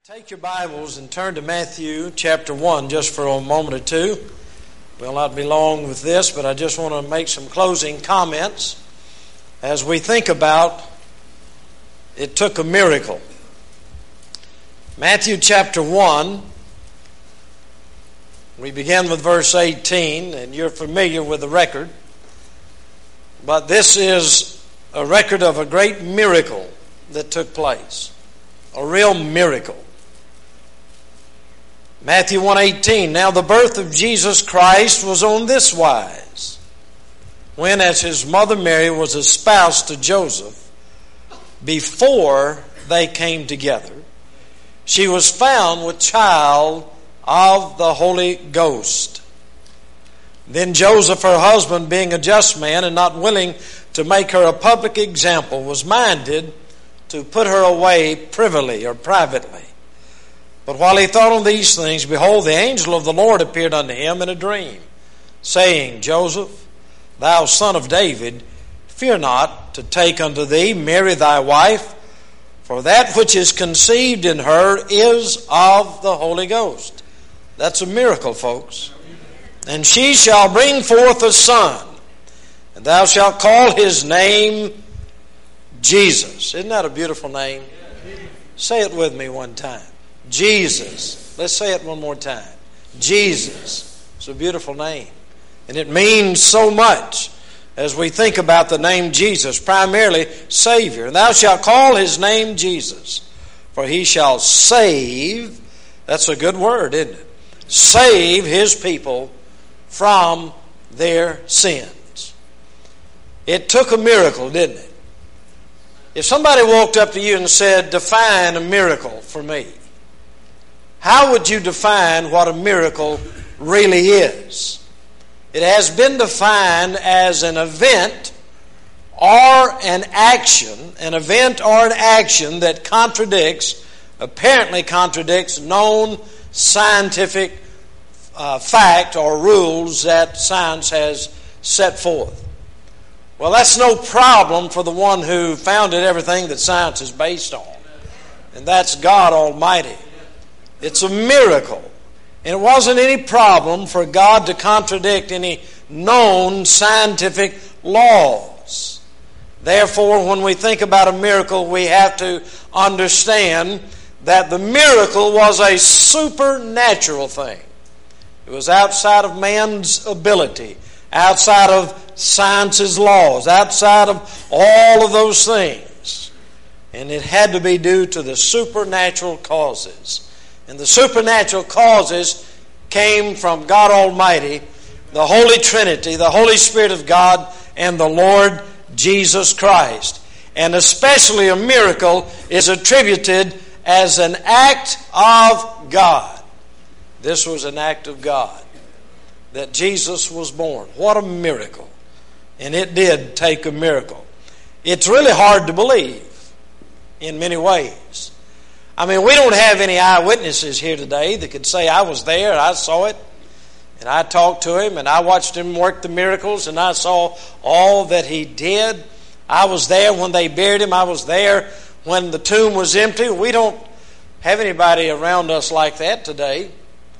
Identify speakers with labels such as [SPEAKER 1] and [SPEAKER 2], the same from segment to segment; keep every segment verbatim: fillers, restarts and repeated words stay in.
[SPEAKER 1] Take your Bibles and turn to Matthew chapter one just for a moment or two. We'll not be long with this, but I just want to make some closing comments as we think about it took a miracle. Matthew chapter one, we begin with verse eighteen, and you're familiar with the record. But this is a record of a great miracle that took place. A real miracle. Matthew one eighteen, now the birth of Jesus Christ was on this wise. When as his mother Mary was espoused to Joseph, before they came together, she was found with child of the Holy Ghost. Then Joseph, her husband, being a just man and not willing to make her a public example, was minded to put her away privily or privately. But while he thought on these things, behold, the angel of the Lord appeared unto him in a dream, saying, Joseph, thou son of David, fear not to take unto thee Mary thy wife, for that which is conceived in her is of the Holy Ghost. That's a miracle, folks. And she shall bring forth a son, and thou shalt call his name Jesus. Isn't that a beautiful name? Say it with me one time. Jesus. Let's say it one more time. Jesus. It's a beautiful name. And it means so much as we think about the name Jesus, primarily Savior. And thou shalt call his name Jesus, for he shall save, that's a good word, isn't it? Save his people from their sins. It took a miracle, didn't it? If somebody walked up to you and said, define a miracle for me, how would you define what a miracle really is? It has been defined as an event or an action, an event or an action that contradicts, apparently contradicts known scientific uh, fact or rules that science has set forth. Well, that's no problem for the one who founded everything that science is based on, and that's God Almighty. It's a miracle. And it wasn't any problem for God to contradict any known scientific laws. Therefore, when we think about a miracle, we have to understand that the miracle was a supernatural thing. It was outside of man's ability, outside of science's laws, outside of all of those things. And it had to be due to the supernatural causes. And the supernatural causes came from God Almighty, the Holy Trinity, the Holy Spirit of God, and the Lord Jesus Christ. And especially a miracle is attributed as an act of God. This was an act of God, that Jesus was born. What a miracle. And it did take a miracle. It's really hard to believe in many ways. I mean, we don't have any eyewitnesses here today that could say, I was there, I saw it, and I talked to him, and I watched him work the miracles, and I saw all that he did. I was there when they buried him. I was there when the tomb was empty. We don't have anybody around us like that today.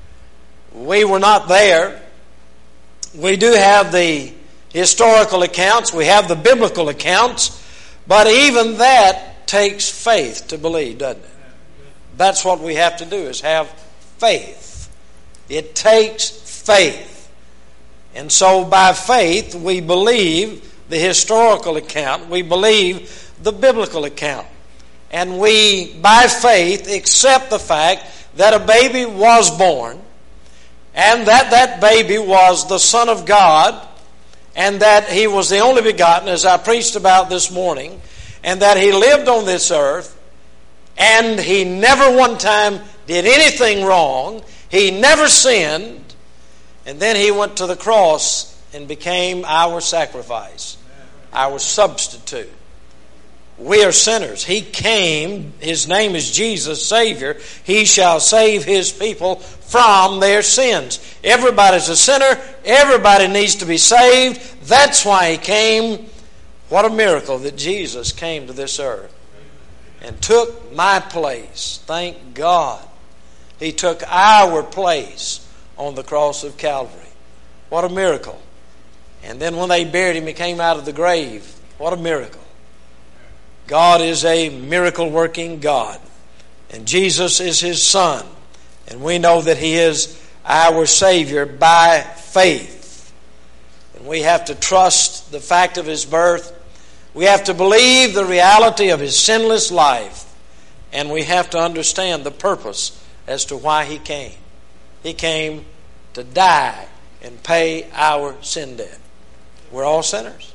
[SPEAKER 1] We were not there. We do have the historical accounts. We have the biblical accounts. But even that takes faith to believe, doesn't it? That's what we have to do, is have faith. It takes faith. And so by faith, we believe the historical account. We believe the biblical account. And we, by faith, accept the fact that a baby was born, and that that baby was the Son of God, and that he was the only begotten, as I preached about this morning, and that he lived on this earth, and he never one time did anything wrong. He never sinned. And then he went to the cross and became our sacrifice, our substitute. We are sinners. He came. His name is Jesus, Savior. He shall save his people from their sins. Everybody's a sinner. Everybody needs to be saved. That's why he came. What a miracle that Jesus came to this earth. and took my place. Thank God. He took our place on the cross of Calvary. What a miracle. And then when they buried him, he came out of the grave. What a miracle. God is a miracle-working God. And Jesus is his Son. And we know that he is our Savior by faith. And we have to trust the fact of his birth. We have to believe the reality of his sinless life. And we have to understand the purpose as to why he came. He came to die and pay our sin debt. We're all sinners.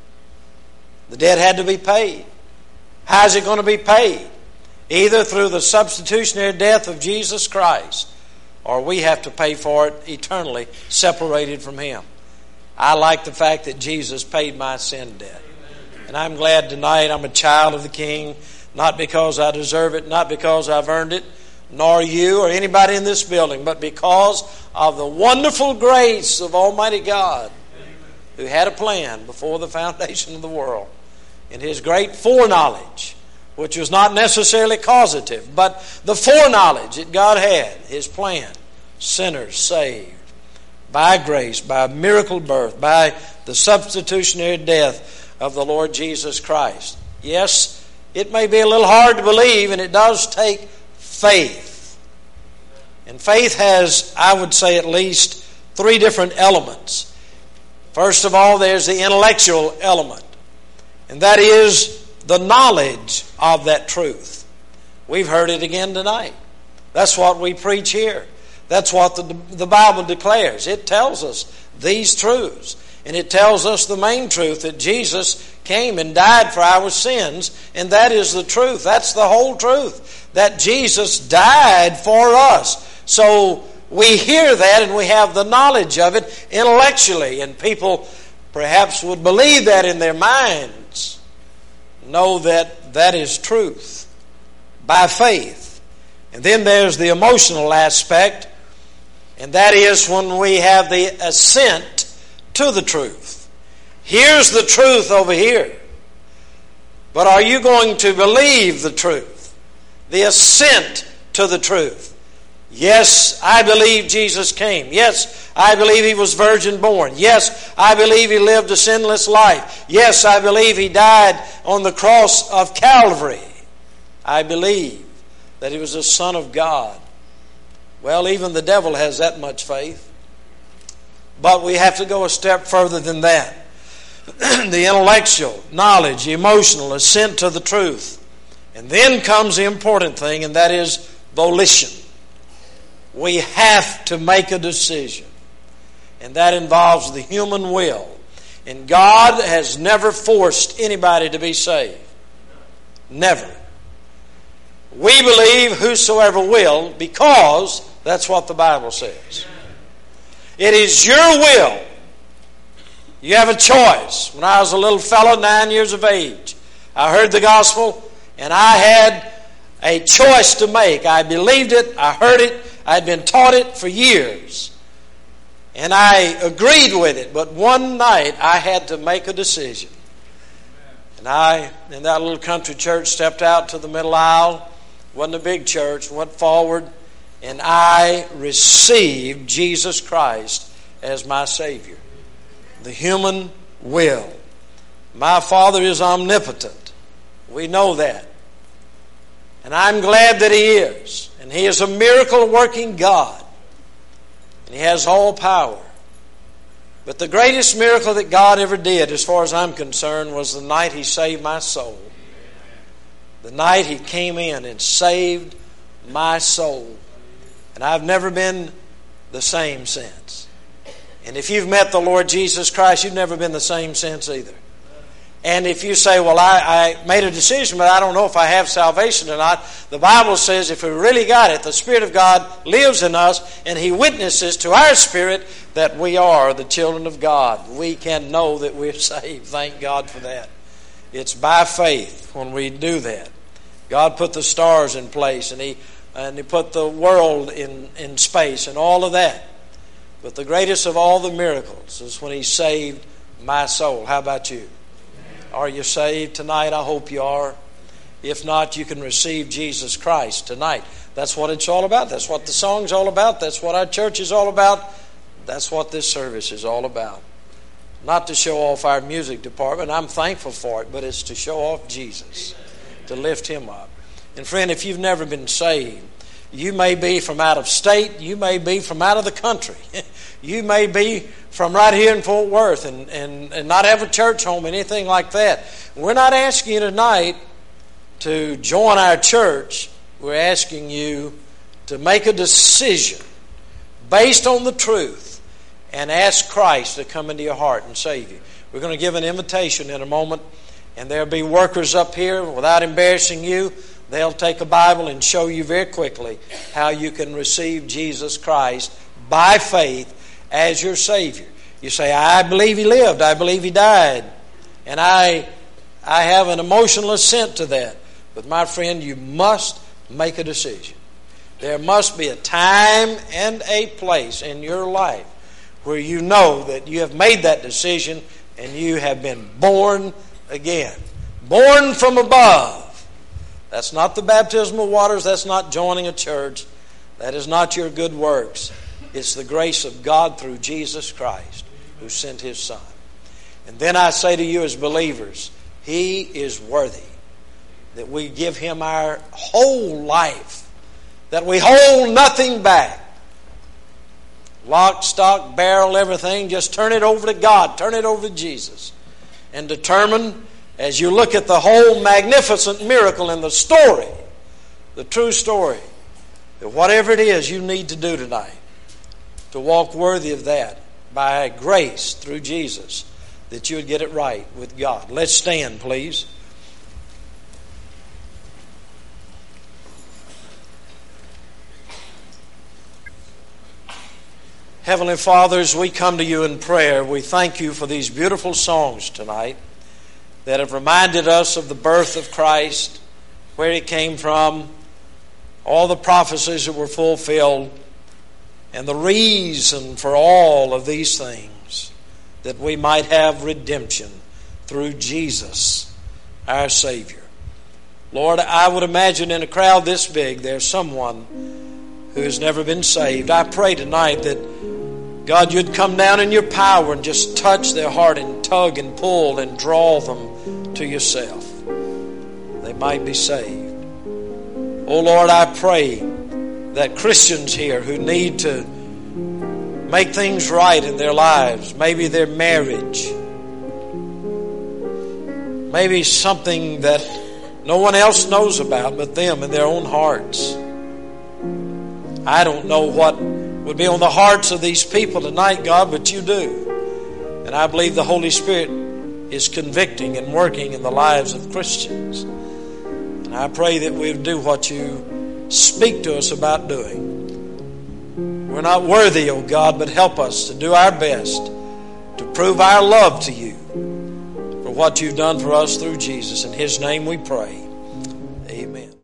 [SPEAKER 1] The debt had to be paid. How is it going to be paid? Either through the substitutionary death of Jesus Christ, or we have to pay for it eternally, separated from him. I like the fact that Jesus paid my sin debt. And I'm glad tonight I'm a child of the King, not because I deserve it, not because I've earned it, nor you or anybody in this building, but because of the wonderful grace of Almighty God, who had a plan before the foundation of the world. In his great foreknowledge, which was not necessarily causative, but the foreknowledge that God had, his plan, sinners saved by grace, by miracle birth, by the substitutionary death of the Lord Jesus Christ. Yes, it may be a little hard to believe, and it does take faith. And faith has, I would say, at least three different elements. First of all, there's the intellectual element, and that is the knowledge of that truth. We've heard it again tonight. That's what we preach here. That's what the, the Bible declares. It tells us these truths. And it tells us the main truth, that Jesus came and died for our sins. And that is the truth. That's the whole truth. That Jesus died for us. So we hear that and we have the knowledge of it intellectually. And people perhaps would believe that in their minds. Know that that is truth by faith. And then there's the emotional aspect. And that is when we have the assent to the truth. Here's the truth over here. But are you going to believe the truth? The assent to the truth. Yes, I believe Jesus came. Yes, I believe he was virgin born. Yes, I believe he lived a sinless life. Yes, I believe he died on the cross of Calvary. I believe that he was the Son of God. Well, even the devil has that much faith. But we have to go a step further than that. The intellectual, knowledge, emotional assent to the truth. And then comes the important thing, and that is volition. We have to make a decision. And that involves the human will. And God has never forced anybody to be saved. Never. We believe whosoever will, because that's what the Bible says. It is your will. You have a choice. When I was a little fellow, nine years of age, I heard the gospel, and I had a choice to make. I believed it. I heard it. I'd been taught it for years. And I agreed with it. But one night, I had to make a decision. And I, in that little country church, stepped out to the middle aisle. Wasn't a big church. Went forward. And I received Jesus Christ as my Savior. The human will. My Father is omnipotent. We know that. And I'm glad that he is. And he is a miracle-working God. And he has all power. But the greatest miracle that God ever did, as far as I'm concerned, was the night he saved my soul. The night he came in and saved my soul. And I've never been the same since. And if you've met the Lord Jesus Christ, you've never been the same since either. And if you say, well, I, I made a decision, but I don't know if I have salvation or not, the Bible says if we really got it, the Spirit of God lives in us, and he witnesses to our spirit that we are the children of God. We can know that we're saved. Thank God for that. It's by faith when we do that. God put the stars in place, and he And he put the world in, in space and all of that. But the greatest of all the miracles is when he saved my soul. How about you? Are you saved tonight? I hope you are. If not, you can receive Jesus Christ tonight. That's what it's all about. That's what the song's all about. That's what our church is all about. That's what this service is all about. Not to show off our music department. I'm thankful for it, but it's to show off Jesus, to lift Him up. And friend, if you've never been saved, you may be from out of state. You may be from out of the country. You may be from right here in Fort Worth and, and, and not have a church home, anything like that. We're not asking you tonight to join our church. We're asking you to make a decision based on the truth and ask Christ to come into your heart and save you. We're going to give an invitation in a moment, and there'll be workers up here. Without embarrassing you, they'll take a Bible and show you very quickly how you can receive Jesus Christ by faith as your Savior. You say, I believe He lived, I believe He died, and I, I have an emotional assent to that. But my friend, you must make a decision. There must be a time and a place in your life where you know that you have made that decision and you have been born again. Born from above. That's not the baptismal waters. That's not joining a church. That is not your good works. It's the grace of God through Jesus Christ who sent His Son. And then I say to you as believers, He is worthy that we give Him our whole life, that we hold nothing back. Lock, stock, barrel, everything, just turn it over to God, turn it over to Jesus, and determine, as you look at the whole magnificent miracle in the story, the true story, that whatever it is you need to do tonight to walk worthy of that by grace through Jesus, that you would get it right with God. Let's stand, please. Heavenly Father, as we come to you in prayer, we thank you for these beautiful songs tonight that have reminded us of the birth of Christ, where He came from, all the prophecies that were fulfilled, and the reason for all of these things, that we might have redemption through Jesus, our Savior. Lord, I would imagine in a crowd this big, there's someone who has never been saved. I pray tonight that God, you'd come down in your power and just touch their heart and tug and pull and draw them to yourself. They might be saved. Oh Lord, I pray that Christians here who need to make things right in their lives, maybe their marriage, maybe something that no one else knows about but them in their own hearts. I don't know what would be on the hearts of these people tonight, God, but you do. And I believe the Holy Spirit is convicting and working in the lives of Christians. And I pray that we do what you speak to us about doing. We're not worthy, oh God, but help us to do our best to prove our love to you for what you've done for us through Jesus. In His name we pray.